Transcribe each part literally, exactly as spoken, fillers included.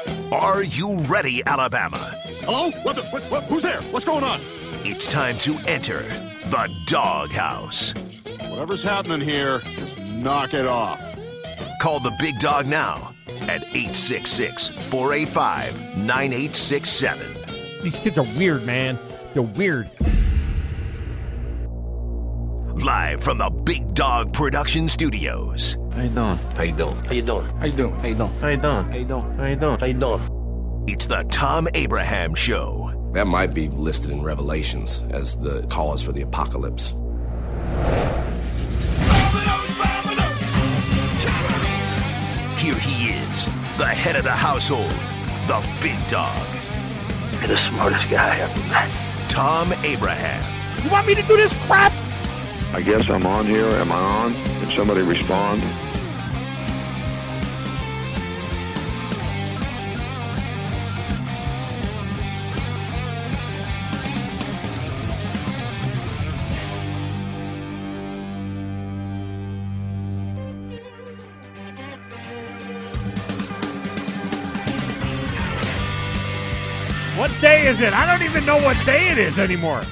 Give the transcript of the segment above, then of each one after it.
Are you ready, Alabama? Hello? What the? What, what, who's there? What's going on? It's time to enter the Doghouse. Whatever's happening here, just knock it off. Call the big dog now at eight six six, four eight five, nine eight six seven. These kids are weird, man. They're weird. Live from the Big Dog Production Studios. How you doing? How you doing? How you doing? How you doing? How you doing? How you doing? How you doing? How you doing? How you doing? It's the Tom Abraham Show. That might be listed in Revelations as the cause for the apocalypse. Here he is, the head of the household, the big dog. You're the smartest guy I ever met. Tom Abraham. You want me to do this crap? I guess I'm on here. Am I on? Can somebody respond? What day is it? I don't even know what day it is anymore.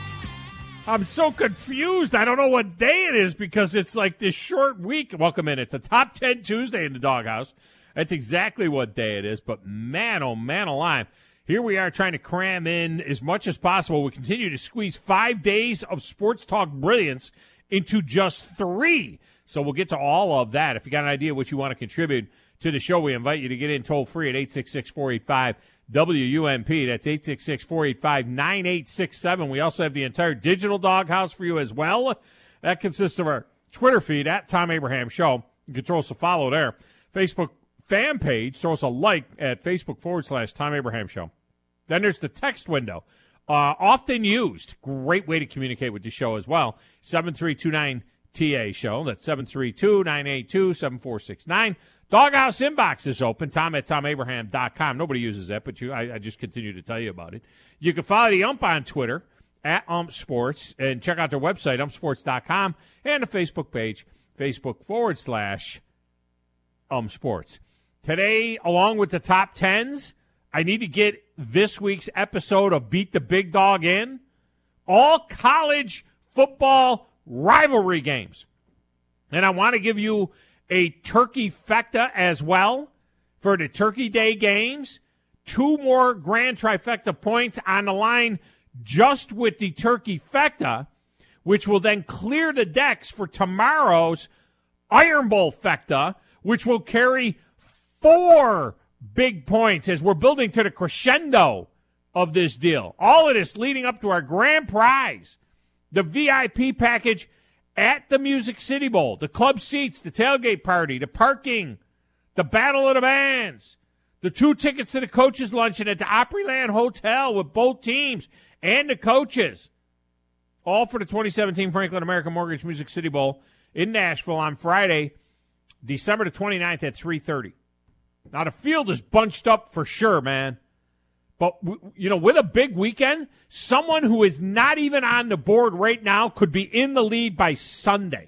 I'm so confused. I don't know what day it is because it's like this short week. Welcome in. It's a top ten Tuesday in the Doghouse. That's exactly what day it is. But man, oh man alive. Here we are trying to cram in as much as possible. We continue to squeeze five days of sports talk brilliance into just three. So we'll get to all of that. If you got an idea what you want to contribute to the show, we invite you to get in toll free at eight six six, four eight five, W U M P. That's eight six six, four eight five, nine eight six seven. We also have the entire digital Doghouse for you as well. That consists of our Twitter feed at Tom Abraham Show. You can throw us a follow there. Facebook fan page, throw us a like at Facebook forward slash Tom Abraham Show. Then there's the text window. Uh, often used. Great way to communicate with the show as well. seven three two nine T A show. That's seven three two, nine eight two, seven four six nine. Doghouse inbox is open, Tom at Tom Abraham dot com. Nobody uses that, but you, I, I just continue to tell you about it. You can follow the ump on Twitter, at Ump Sports, and check out their website, ump sports dot com, and the Facebook page, Facebook forward slash Ump Sports. Today, along with the top tens, I need to get this week's episode of Beat the Big Dog in. All college football rivalry games. And I want to give you a turkey fecta as well for the Turkey Day games. Two more grand trifecta points on the line just with the turkey fecta, which will then clear the decks for tomorrow's Iron Bowl fecta, which will carry four big points as we're building to the crescendo of this deal. All of this leading up to our grand prize, the V I P package at the Music City Bowl, the club seats, the tailgate party, the parking, the Battle of the Bands, the two tickets to the coaches' luncheon at the Opryland Hotel with both teams and the coaches. All for the twenty seventeen Franklin American Mortgage Music City Bowl in Nashville on Friday, December the twenty-ninth at three thirty. Now, the field is bunched up for sure, man. But, you know, with a big weekend, someone who is not even on the board right now could be in the lead by Sunday.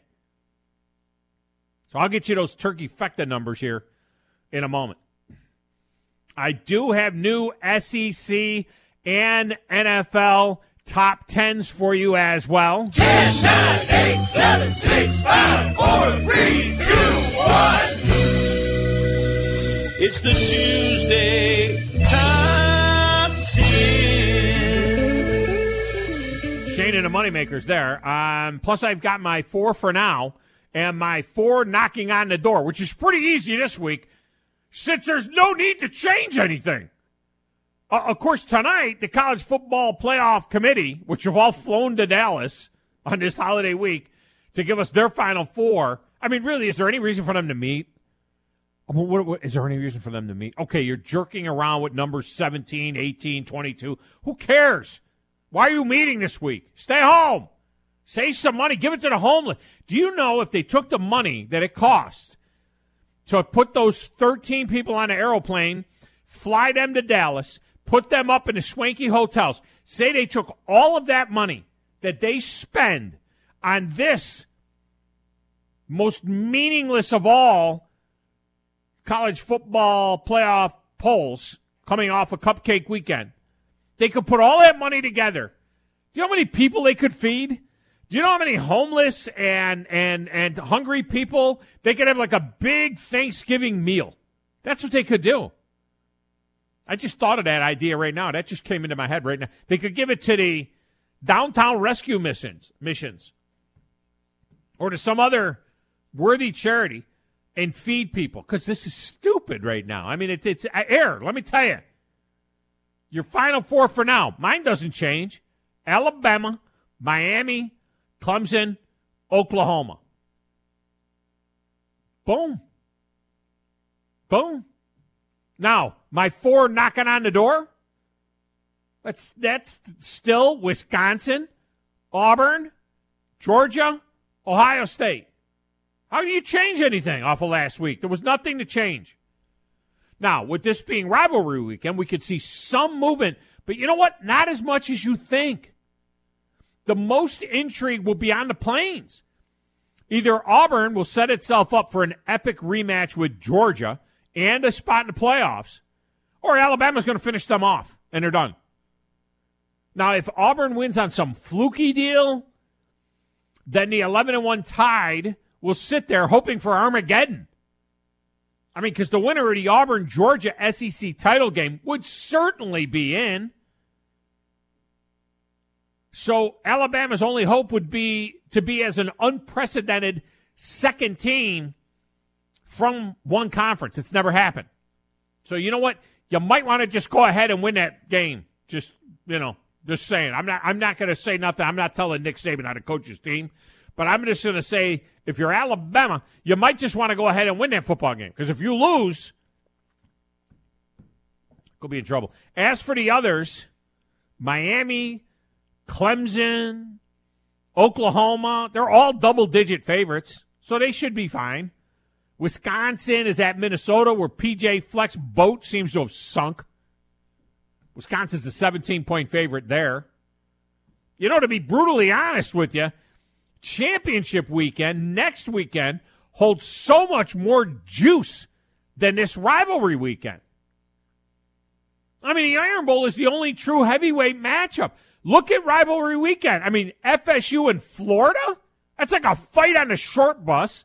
So I'll get you those turkey fecta numbers here in a moment. I do have new S E C and N F L top tens for you as well. ten, nine, eight, seven, six, five, four, three, two, one. It's the Tuesday Top ten. Shane and the Moneymakers there. Um, plus, I've got my four for now and my four knocking on the door, which is pretty easy this week since there's no need to change anything. Uh, of course, tonight, the College Football Playoff Committee, which have all flown to Dallas on this holiday week to give us their final four. I mean, really, is there any reason for them to meet? What, what, what, is there any reason for them to meet? Okay, you're jerking around with numbers seventeen, eighteen, twenty-two. Who cares? Why are you meeting this week? Stay home. Save some money. Give it to the homeless. Do you know if they took the money that it costs to put those thirteen people on an aeroplane, fly them to Dallas, put them up in the swanky hotels, say they took all of that money that they spend on this most meaningless of all college football playoff polls coming off a Cupcake weekend. They could put all that money together. Do you know how many people they could feed? Do you know how many homeless and and and hungry people they could have like a big Thanksgiving meal? That's what they could do. I just thought of that idea right now. That just came into my head right now. They could give it to the downtown rescue missions, missions, or to some other worthy charity and feed people, because this is stupid right now. I mean, it, it's air. Let me tell you. Your Final Four for now. Mine doesn't change. Alabama, Miami, Clemson, Oklahoma. Boom. Boom. Now, my four knocking on the door, that's, that's still Wisconsin, Auburn, Georgia, Ohio State. How do you change anything off of last week? There was nothing to change. Now, with this being rivalry weekend, we could see some movement, but you know what? Not as much as you think. The most intrigue will be on the Plains. Either Auburn will set itself up for an epic rematch with Georgia and a spot in the playoffs, or Alabama's going to finish them off, and they're done. Now, if Auburn wins on some fluky deal, then the eleven and one Tide will sit there hoping for Armageddon. I mean, because the winner of the Auburn-Georgia S E C title game would certainly be in. So Alabama's only hope would be to be as an unprecedented second team from one conference. It's never happened. So you know what? You might want to just go ahead and win that game. Just, you know, just saying. I'm not I'm not going to say nothing. I'm not telling Nick Saban how to coach his team. But I'm just going to say, if you're Alabama, you might just want to go ahead and win that football game. Because if you lose, you'll be in trouble. As for the others, Miami, Clemson, Oklahoma, they're all double-digit favorites. So they should be fine. Wisconsin is at Minnesota, where P J Fleck's boat seems to have sunk. Wisconsin's a seventeen-point favorite there. You know, to be brutally honest with you, championship weekend, next weekend, holds so much more juice than this rivalry weekend. I mean, the Iron Bowl is the only true heavyweight matchup. Look at rivalry weekend. I mean, F S U and Florida? That's like a fight on a short bus.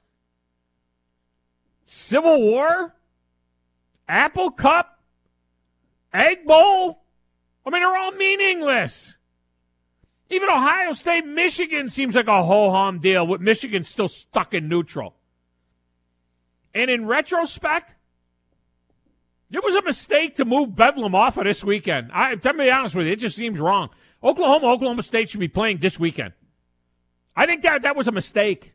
Civil War? Apple Cup? Egg Bowl? I mean, they're all meaningless. Even Ohio State, Michigan seems like a ho-hum deal, with Michigan still stuck in neutral. And in retrospect, it was a mistake to move Bedlam off of this weekend. I, to be honest with you, it just seems wrong. Oklahoma, Oklahoma State should be playing this weekend. I think that that was a mistake.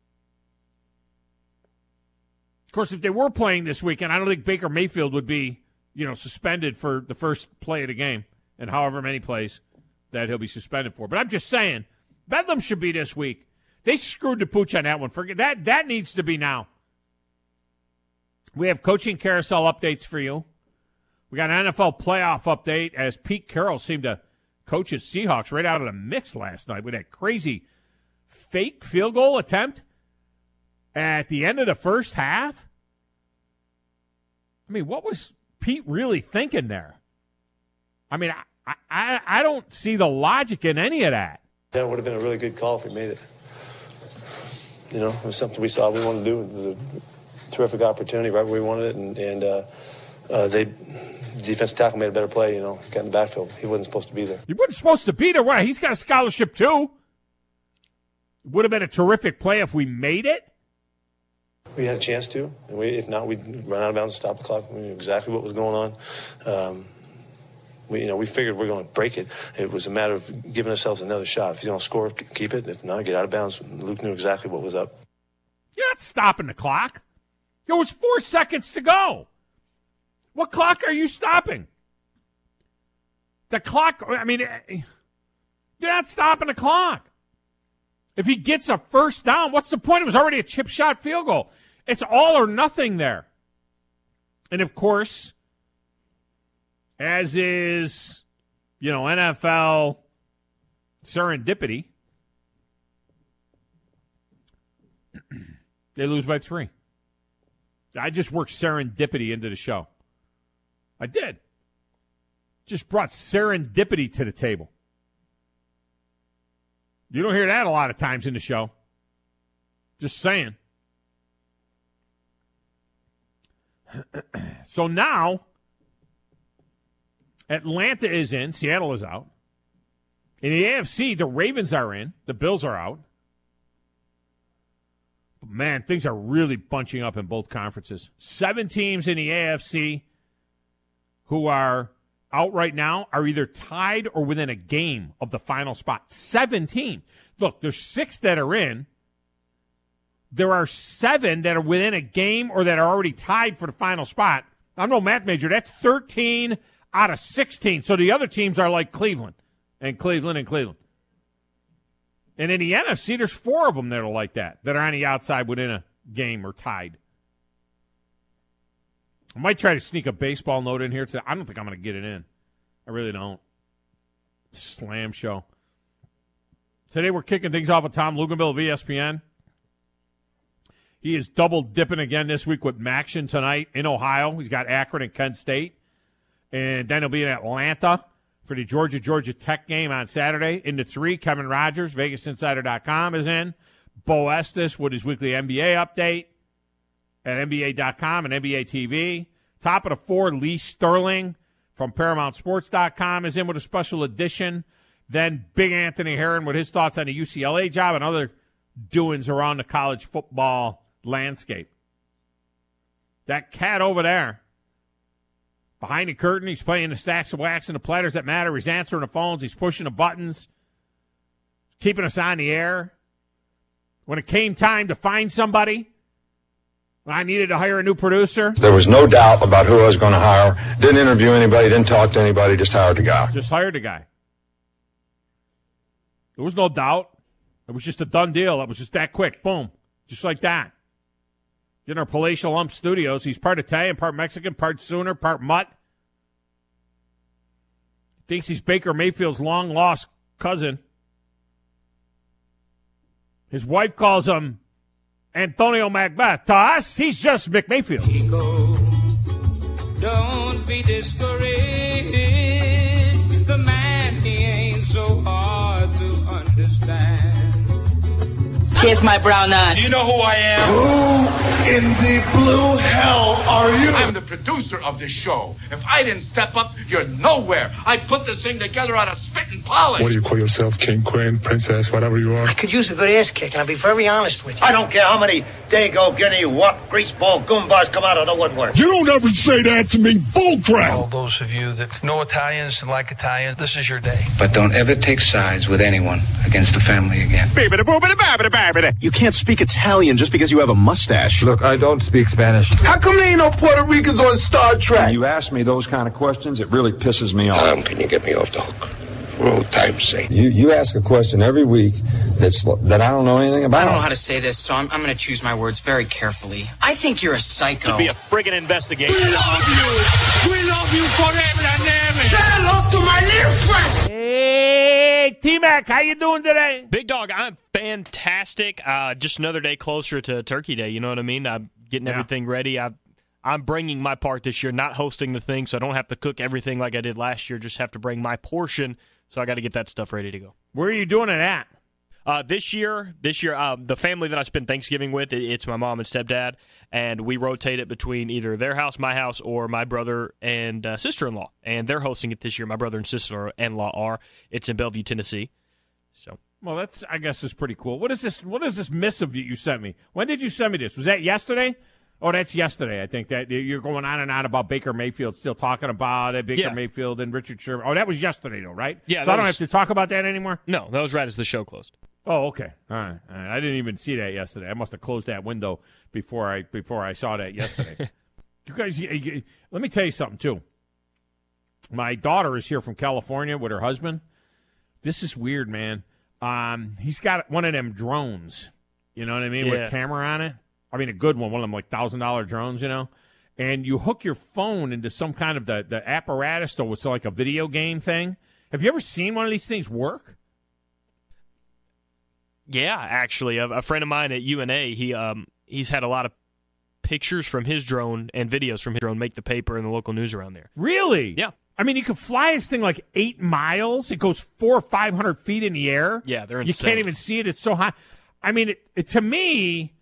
Of course, if they were playing this weekend, I don't think Baker Mayfield would be, you know, suspended for the first play of the game and however many plays that he'll be suspended for. But I'm just saying, Bedlam should be this week. They screwed the pooch on that one. Forget that. That needs to be now. We have coaching carousel updates for you. We got an N F L playoff update as Pete Carroll seemed to coach his Seahawks right out of the mix last night with that crazy fake field goal attempt at the end of the first half. I mean, what was Pete really thinking there? I mean, I, I, I don't see the logic in any of that. Yeah, it would have been a really good call if we made it. You know, it was something we saw we wanted to do. It was a terrific opportunity right where we wanted it, and, and uh, uh, they, the defensive tackle made a better play, you know, got in the backfield. He wasn't supposed to be there. He wasn't supposed to be there. Why? He's got a scholarship, too. It would have been a terrific play if we made it. We had a chance to, and we, if not, we'd run out of bounds and stop the clock. We knew exactly what was going on. Um, we, you know, we figured we we're going to break it. It was a matter of giving ourselves another shot. If you don't score, keep it. If not, get out of bounds. Luke knew exactly what was up. You're not stopping the clock. There was four seconds to go. What clock are you stopping? The clock, I mean, you're not stopping the clock. If he gets a first down, what's the point? It was already a chip shot field goal. It's all or nothing there. And, of course, as is, you know, N F L serendipity, they lose by three. I just worked serendipity into the show. I did. Just brought serendipity to the table. You don't hear that a lot of times in the show. Just saying. So now, Atlanta is in. Seattle is out. In the A F C, the Ravens are in. The Bills are out. But man, things are really bunching up in both conferences. Seven teams in the A F C who are out right now are either tied or within a game of the final spot. Seventeen. Look, there's six that are in. There are seven that are within a game or that are already tied for the final spot. I'm no math major. That's thirteen out of sixteen. So the other teams are like Cleveland and Cleveland and Cleveland. And in the N F C, there's four of them that are like that, that are on the outside within a game or tied. I might try to sneak a baseball note in here today. I don't think I'm going to get it in. I really don't. Slam show. Today we're kicking things off with Tom Luganville of E S P N. He is double dipping again this week with Maction tonight in Ohio. He's got Akron and Kent State. And then he'll be in Atlanta for the Georgia-Georgia Tech game on Saturday. In the three, Kevin Rogers, Vegas Insider dot com is in. Bo Estes with his weekly N B A update at N B A dot com and N B A T V. Top of the four, Lee Sterling from Paramount Sports dot com is in with a special edition. Then Big Anthony Herron with his thoughts on the U C L A job and other doings around the college football landscape. That cat over there, behind the curtain, he's playing the stacks of wax and the platters that matter. He's answering the phones. He's pushing the buttons. He's keeping us on the air. When it came time to find somebody, when I needed to hire a new producer, there was no doubt about who I was going to hire. Didn't interview anybody, didn't talk to anybody, just hired the guy. Just hired the guy. There was no doubt. It was just a done deal. It was just that quick. Boom. Just like that. In our Palatial Lump Studios. He's part Italian, part Mexican, part Sooner, part Mutt. Thinks he's Baker Mayfield's long-lost cousin. His wife calls him Antonio Macbeth. To us, he's just Mick Mayfield. Chico, don't be discouraged. The man, he ain't so hard to understand. Kiss my brown eyes. Do you know who I am? Who in the blue hell are you? I'm the producer of this show. If I didn't step up, you're nowhere. I put this thing together out of spit and polish. What do you call yourself? King, queen, princess, whatever you are? I could use a good ass kick, and I'll be very honest with you. I don't care how many Dago, Guinea, what greaseball goombas come out of the woodwork. You don't ever say that to me. Bullcrap. All those of you that know Italians and like Italian, this is your day. But don't ever take sides with anyone against the family again. You can't speak Italian just because you have a mustache. Look, I don't speak Spanish. How come there ain't no Puerto Ricans on Star Trek? When you ask me those kind of questions, it really pisses me off. Tom, can you get me off the hook? For old time's sake. You you ask a question every week that's that I don't know anything about. I don't know how to say this, so I'm, I'm going to choose my words very carefully. I think you're a psycho. To be a friggin' investigation. We love you. We love you forever and ever. Say hello to my little friend. Hey, T-Mac, how you doing today? Big Dog, I'm fantastic. Uh, just another day closer to Turkey Day, you know what I mean? I'm getting yeah. everything ready. I, I'm bringing my part this year, not hosting the thing, so I don't have to cook everything like I did last year, just have to bring my portion, so I got to get that stuff ready to go. Where are you doing it at? Uh, this year, this year, uh, the family that I spend Thanksgiving with, it, it's my mom and stepdad, and we rotate it between either their house, my house, or my brother and uh, sister-in-law. And they're hosting it this year. My brother and sister-in-law are. It's in Bellevue, Tennessee. So, well, that's I guess is pretty cool. What is this? What is this missive that you sent me? When did you send me this? Was that yesterday? Oh, that's yesterday. I think that you're going on and on about Baker Mayfield, still talking about it. Baker yeah. Mayfield and Richard Sherman. Oh, that was yesterday, though, right? Yeah. So I don't was, have to talk about that anymore. No, that was right as the show closed. Oh, okay. All right. All right. I didn't even see that yesterday. I must have closed that window before I before I saw that yesterday. You guys, you, you, let me tell you something too. My daughter is here from California with her husband. This is weird, man. Um, he's got one of them drones. You know what I mean, yeah. with a camera on it. I mean, a good one, one of them like thousand dollar drones. You know, and you hook your phone into some kind of the the apparatus, so it's like a video game thing. Have you ever seen one of these things work? Yeah, actually, a, a friend of mine at U N A, he um he's had a lot of pictures from his drone and videos from his drone make the paper and the local news around there. Really? Yeah. I mean, you can fly this thing like eight miles. It goes four or five hundred feet in the air. Yeah, they're You insane. can't even see it. It's so high. I mean, it, it to me,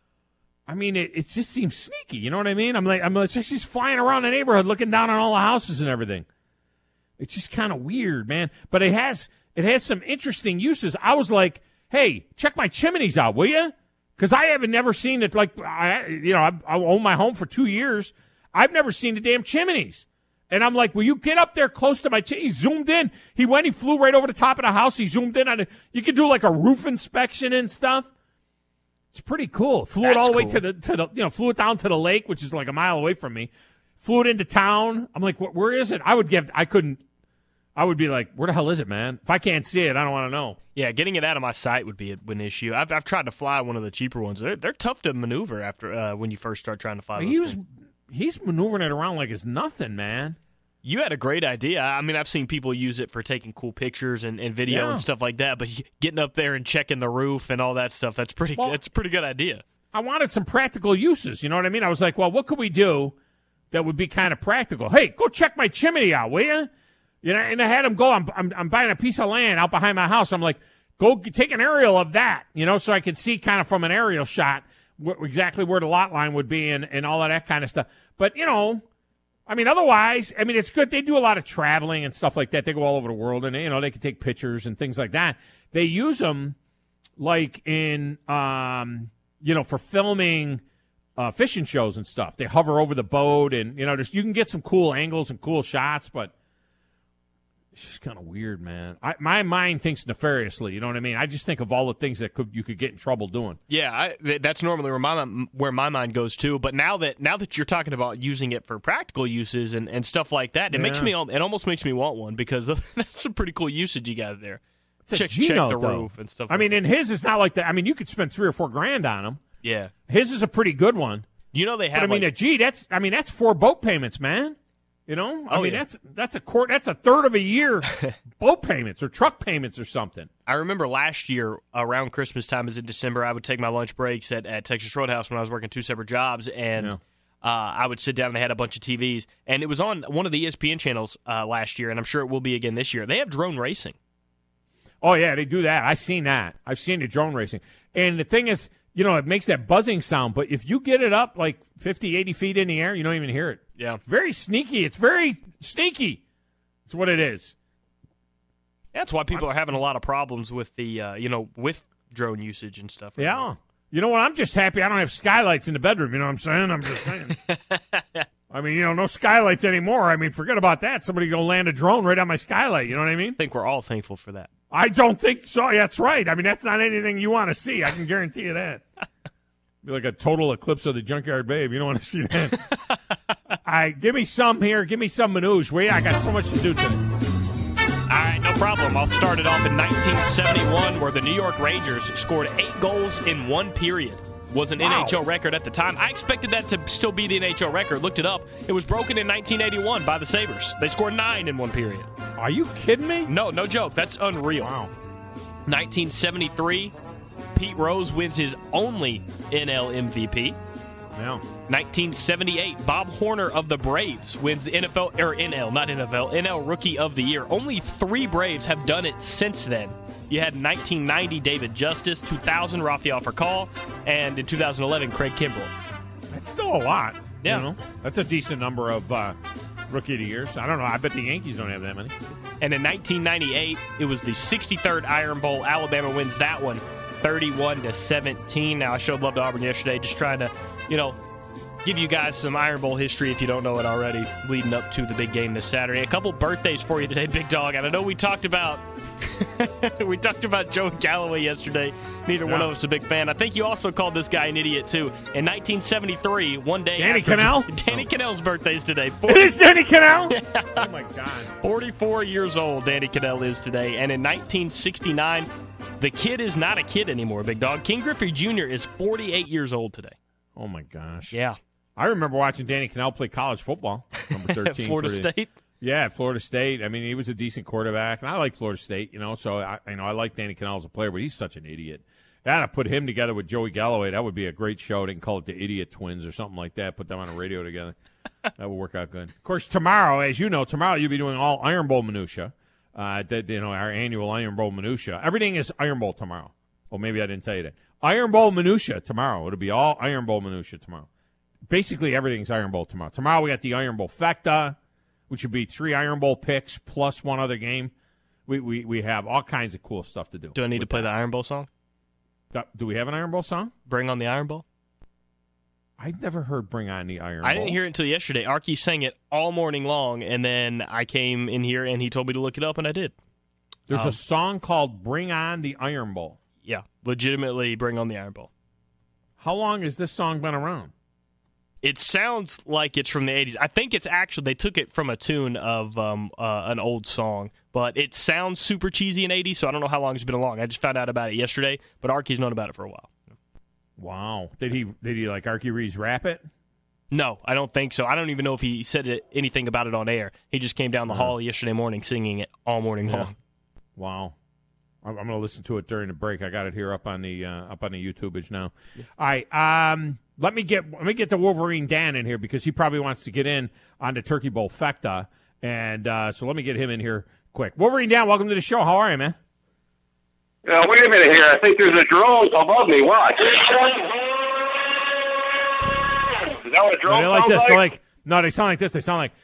I mean, it, it just seems sneaky. You know what I mean? I'm like, I'm like, she's flying around the neighborhood, looking down on all the houses and everything. It's just kind of weird, man. But it has, it has some interesting uses. I was like, hey, check my chimneys out, will you? Because I haven't never seen it. Like, I, you know, I, I own my home for two years. I've never seen the damn chimneys. And I'm like, will you get up there close to my chimney? He zoomed in. He went, he flew right over the top of the house. He zoomed in on it. You could do like a roof inspection and stuff. It's pretty cool. Flew That's it all the way cool. to the, to the, you know, flew it down to the lake, which is like a mile away from me. Flew it into town. I'm like, where, where is it? I would give, I couldn't, I would be like, where the hell is it, man? If I can't see it, I don't want to know. Yeah, getting it out of my sight would be an issue. I've I've tried to fly one of the cheaper ones. They're, they're tough to maneuver after uh, when you first start trying to fly those He was, things. he's maneuvering it around like it's nothing, man. You had a great idea. I mean, I've seen people use it for taking cool pictures and, and video Yeah. and stuff like that, but getting up there and checking the roof and all that stuff, that's pretty. Well, that's a pretty good idea. I wanted some practical uses. You know what I mean? I was like, well, what could we do that would be kind of practical? Hey, go check my chimney out, will you? You know, and I had him go. I'm, I'm, I'm buying a piece of land out behind my house. I'm like, go g- take an aerial of that, you know, so I could see kind of from an aerial shot wh- exactly where the lot line would be and, and all of that kind of stuff. But, you know, I mean, otherwise, I mean, it's good. They do a lot of traveling and stuff like that. They go all over the world, and, you know, they can take pictures and things like that. They use them like in, um, you know, for filming uh, fishing shows and stuff. They hover over the boat, and, you know, just you can get some cool angles and cool shots, but it's just kind of weird, man. I, my mind thinks nefariously. You know what I mean? I just think of all the things that could you could get in trouble doing. Yeah, I, th- that's normally where my where my mind goes too. But now that now that you're talking about using it for practical uses and, and stuff like that, it Yeah. makes me al- it almost makes me want one because that's some pretty cool usage you got there. It's a check G check note, the though. roof and stuff. I like mean, that. in his, it's not like that. I mean, you could spend three or four grand on them. Yeah, His is a pretty good one. you know they have. But I mean, like, a G, that's I mean, that's four boat payments, man. You know, I Oh, mean, yeah. that's that's a court, that's a third of a year boat payments or truck payments or something. I remember last year around Christmas time, as in December, I would take my lunch breaks at, at Texas Roadhouse when I was working two separate jobs, and Yeah. uh, I would sit down and they had a bunch of T Vs, and it was on one of the E S P N channels uh, last year, and I'm sure it will be again this year. They have drone racing. Oh yeah, they do that. I've seen that. I've seen the drone racing, and the thing is, you know, it makes that buzzing sound. But if you get it up like fifty, eighty feet in the air, you don't even hear it. Yeah. Very sneaky. It's very sneaky. It's what it is. That's why people are having a lot of problems with the, uh, you know, with drone usage and stuff. Yeah. You know what? I'm just happy I don't have skylights in the bedroom. You know what I'm saying? I'm just saying. I mean, you know, no skylights anymore. I mean, forget about that. Somebody go land a drone right on my skylight. You know what I mean? I think we're all thankful for that. I don't think so. Yeah, that's right. I mean, that's not anything you want to see. I can guarantee you that. Be like a total eclipse of the Junkyard Babe. You don't want to see that. All right, give me some here. Give me some manouche. Well, yeah, I got so much to do today. All right, no problem. I'll start it off in nineteen seventy-one, where the New York Rangers scored eight goals in one period. Was an Wow. N H L record at the time. I expected that to still be the N H L record. Looked it up. It was broken in nineteen eighty-one by the Sabres. They scored nine in one period. Are you kidding me? No, no joke. That's unreal. Wow. nineteen seventy-three, Pete Rose wins his only N L M V P. Yeah. nineteen seventy-eight, Bob Horner of the Braves wins the N F L, or N L, not N F L, N L Rookie of the Year. Only three Braves have done it since then. You had nineteen ninety, David Justice, two thousand, Rafael Furcal, and in two thousand eleven, Craig Kimbrell. That's still a lot. Yeah. You know? That's a decent number of uh, Rookie of the Years. I don't know. I bet the Yankees don't have that many. And in nineteen ninety-eight, it was the sixty-third Iron Bowl. Alabama wins that one, thirty-one to seventeen. Now, I showed love to Auburn yesterday, just trying to, you know, give you guys some Iron Bowl history if you don't know it already, leading up to the big game this Saturday. A couple birthdays for you today, Big Dog. And I know we talked about we talked about Joe Galloway yesterday. Neither Yeah. one of us a big fan. I think you also called this guy an idiot too. In nineteen seventy-three, one day Danny after Cannell? Danny Cannell's birthday's today. It is Danny Cannell? Oh, my God. forty-four years old Danny Cannell is today. And in nineteen sixty-nine, the kid is not a kid anymore, Big Dog. King Griffey Junior is forty-eight years old today. Oh, my gosh. Yeah. I remember watching Danny Cannell play college football. Number thirteen. Florida for the- State? Yeah, at Florida State. I mean, he was a decent quarterback, and I like Florida State, you know, so I, you know, I like Danny Cannell as a player, but he's such an idiot. Yeah, to put him together with Joey Galloway, that would be a great show. They can call it the Idiot Twins or something like that. Put them on a radio together. That would work out good. Of course, tomorrow, as you know, tomorrow you'll be doing all Iron Bowl minutia. Uh, the, you know, our annual Iron Bowl minutia. Everything is Iron Bowl tomorrow. Well, maybe I didn't tell you that. Iron Bowl minutia tomorrow. It'll be all Iron Bowl minutia tomorrow. Basically, everything's Iron Bowl tomorrow. Tomorrow we got the Iron Bowl Fecta, which would be three Iron Bowl picks plus one other game. We we we have all kinds of cool stuff to do. Do I need to play that. the Iron Bowl song? Do we have an Iron Bowl song? Bring on the Iron Bowl? I'd never heard Bring on the Iron Bowl. I didn't hear it until yesterday. Arky sang it all morning long, and then I came in here, and he told me to look it up, and I did. There's um, a song called Bring on the Iron Bowl. Yeah, legitimately Bring on the Iron Bowl. How long has this song been around? It sounds like it's from the eighties. I think it's actually, they took it from a tune of um, uh, an old song, but it sounds super cheesy in eighties, so I don't know how long it's been along. I just found out about it yesterday, but Arky's known about it for a while. Wow. Did he, did he like Arky Rees rap it? No, I don't think so. I don't even know if he said it, anything about it on air. He just came down the uh-huh. hall yesterday morning singing it all morning yeah. long. Wow. I'm going to listen to it during the break. I got it here up on the uh, up on the YouTubage now. Yeah. All right, um, let me get let me get the Wolverine Dan in here because he probably wants to get in on the Turkey Bowl Fecta, and uh, so let me get him in here quick. Wolverine Dan, welcome to the show. How are you, man? Uh, wait a minute here. I think there's a drone above me. Watch. Is that what a drone no, they like sounds this. like? They're like no, they sound like this. They sound like.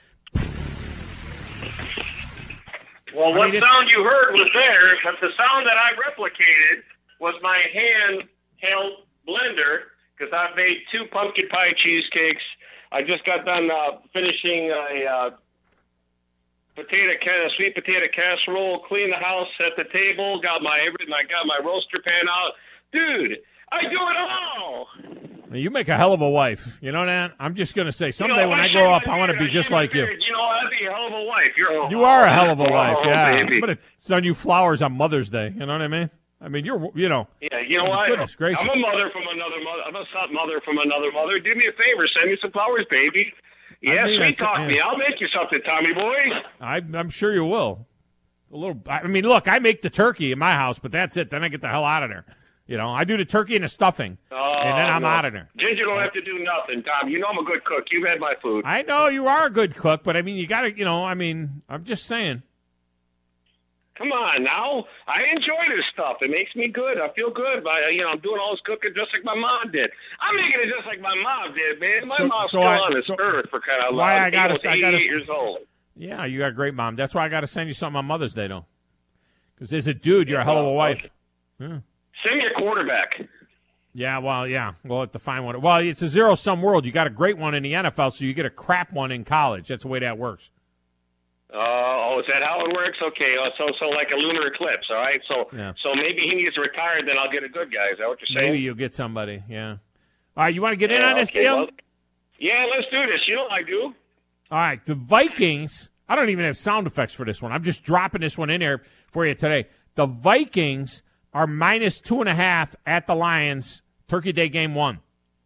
Well, what I mean, sound you heard was there, but the sound that I replicated was my hand-held blender, because I've made two pumpkin pie cheesecakes. I just got done uh, finishing a uh, potato ca- sweet potato casserole, cleaned the house, set the table, got my everything. I got my roaster pan out. Dude, I do it all. You make a hell of a wife. You know that? I'm just going to say, someday you know, when I, I grow up, I I want to be just like you. You know, I'd be a hell of a wife. You're a, you are a hell of a wife, oh, yeah. Baby. I'm going to send you flowers on Mother's Day. You know what I mean? I mean, you're, you know. Yeah, you know what? Goodness gracious. I'm a mother from another mother. I'm a son mother from another mother. Do me a favor. Send me some flowers, baby. Yeah, I mean, sweet talk yeah. me. I'll make you something, Tommy boy. I, I'm sure you will. A little. I mean, look, I make the turkey in my house, but that's it. Then I get the hell out of there. You know, I do the turkey and the stuffing, oh, and then I'm no. out of there. Ginger don't have to do nothing, Tom. You know I'm a good cook. You've had my food. I know you are a good cook, but I mean, you got to, you know, I mean, I'm just saying. Come on now. I enjoy this stuff. It makes me good. I feel good. I, you know, I'm doing all this cooking just like my mom did. I'm making it just like my mom did, man. My so, mom's so still I, on this so earth for kind of why love. I got eighty-eight I gotta, years old. Yeah, you got a great mom. That's why I got to send you something on Mother's Day, though. Because as a dude, you're a hell of a wife. Yeah. Send me a quarterback. Yeah, well, yeah. We'll have to find one. Well, it's a zero-sum world. You got a great one in the N F L, so you get a crap one in college. That's the way that works. Uh, oh, is that how it works? Okay, uh, so so like a lunar eclipse, all right? So yeah. so maybe he needs to retire, then I'll get a good guy. Is that what you're saying? Maybe you'll get somebody, yeah. All right, you want to get yeah, in on this okay, deal? Well, yeah, let's do this. You know I do. All right, the Vikings, I don't even have sound effects for this one. I'm just dropping this one in there for you today. The Vikings are minus two and a half at the Lions, Turkey Day game one.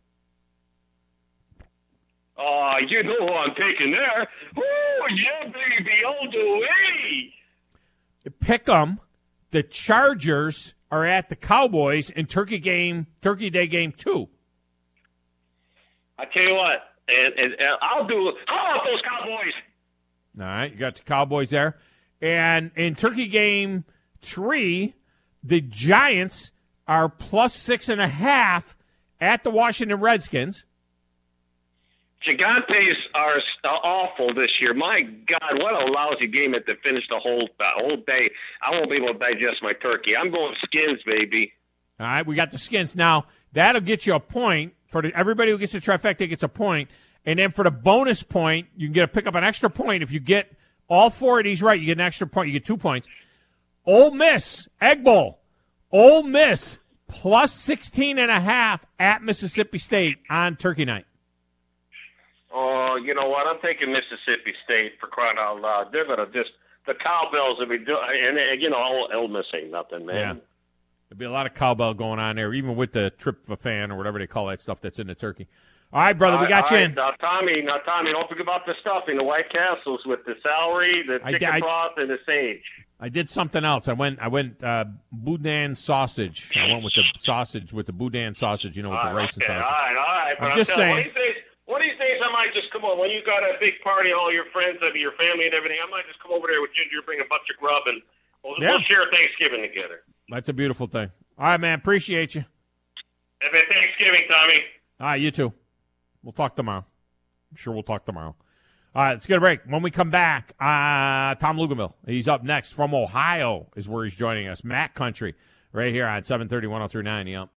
Oh, uh, you know who I'm taking there. Oh, yeah, baby, all the way. Pick 'em. The Chargers are at the Cowboys in Turkey game, Turkey Day game two. I tell you what, and, and, and I'll do. How about those Cowboys? All right, you got the Cowboys there, and in Turkey game three, the Giants are plus six and a half at the Washington Redskins. Gigantes are awful this year. My God, what a lousy game at to finish the whole the whole day. I won't be able to digest my turkey. I'm going Skins, baby. All right, we got the Skins. Now, that'll get you a point. For the, everybody who gets the trifecta gets a point. And then for the bonus point, you can get a pick up an extra point. If you get all four of these right, you get an extra point. You get two points. Ole Miss, Egg Bowl. Ole Miss, plus sixteen and a half at Mississippi State on Turkey night. Oh, you know what? I'm taking Mississippi State for crying out loud. They're going to just – the Cowbells will be doing – and, and, you know, Ole Miss ain't nothing, man. Yeah. There'll be a lot of cowbell going on there, even with the tryptophan or whatever they call that stuff that's in the turkey. All right, brother, we got all you right, in. Now, Tommy, now, Tommy, don't forget about the stuffing, the White Castles with the celery, the chicken I, I, broth, and the sage. I did something else. I went I went uh, boudin sausage. I went with the sausage, with the boudin sausage, you know, with all the right, rice okay, and all sausage. right, all right. But I'm I'm just telling you, saying. One of, these days, one of these days, I might just come over. When you got a big party, all your friends, I mean, your family and everything, I might just come over there with Ginger, bring a bunch of grub, and we'll, Yeah. we'll share Thanksgiving together. That's a beautiful thing. All right, man. Appreciate you. Happy Thanksgiving, Tommy. All right, you too. We'll talk tomorrow. I'm sure we'll talk tomorrow. All right, let's get a break. When we come back, uh, Tom Lugaville, he's up next from Ohio is where he's joining us. Mac Country right here on seven thirty, one oh three point nine. Yep.